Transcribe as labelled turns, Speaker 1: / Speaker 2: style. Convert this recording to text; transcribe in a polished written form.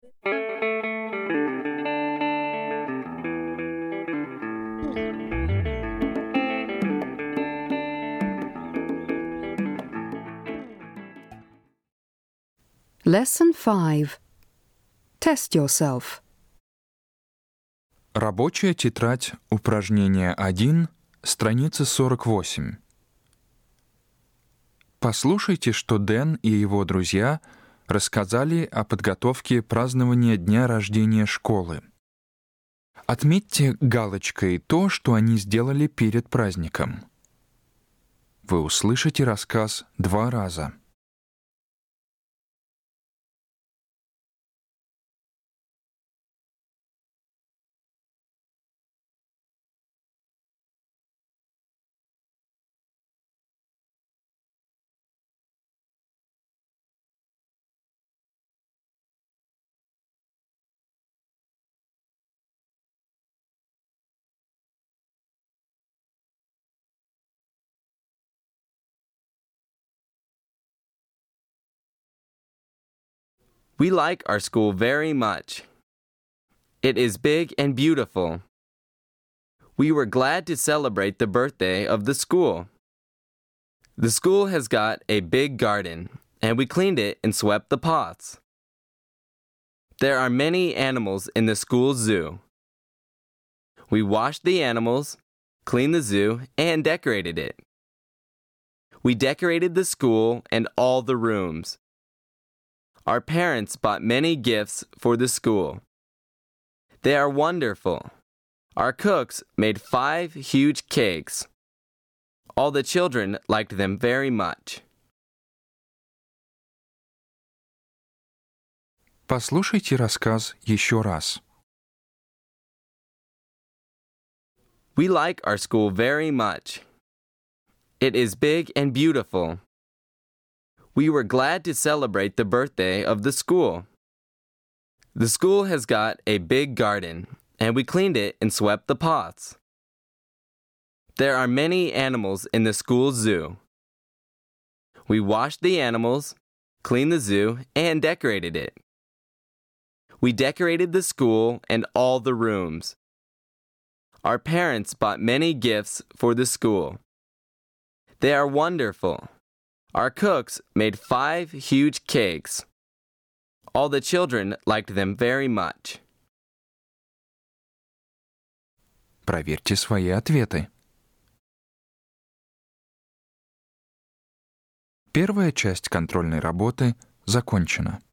Speaker 1: Lesson 5. Test yourself.
Speaker 2: Рабочая тетрадь, упражнение 1, страница 48. Послушайте, что Дэн и его друзья рассказали о подготовке празднования дня рождения школы. Отметьте галочкой то, что они сделали перед праздником. Вы услышите рассказ 2 раза.
Speaker 3: We like our school very much. It is big and beautiful. We were glad to celebrate the birthday of the school. The school has got a big garden, and we cleaned it and swept the pots. There are many animals in the school zoo. We washed the animals, cleaned the zoo, and decorated it. We decorated the school and all the rooms. Our parents bought many gifts for the school. They are wonderful. Our cooks made 5 huge cakes. All the children liked them very much.
Speaker 2: Послушайте рассказ еще раз.
Speaker 3: We like our school very much. It is big and beautiful. We were glad to celebrate the birthday of the school. The school has got a big garden, and we cleaned it and swept the pots. There are many animals in the school zoo. We washed the animals, cleaned the zoo, and decorated it. We decorated the school and all the rooms. Our parents bought many gifts for the school. They are wonderful. Our cooks made 5 huge cakes. All the children liked them very much.
Speaker 2: Проверьте свои ответы. Первая часть контрольной работы закончена.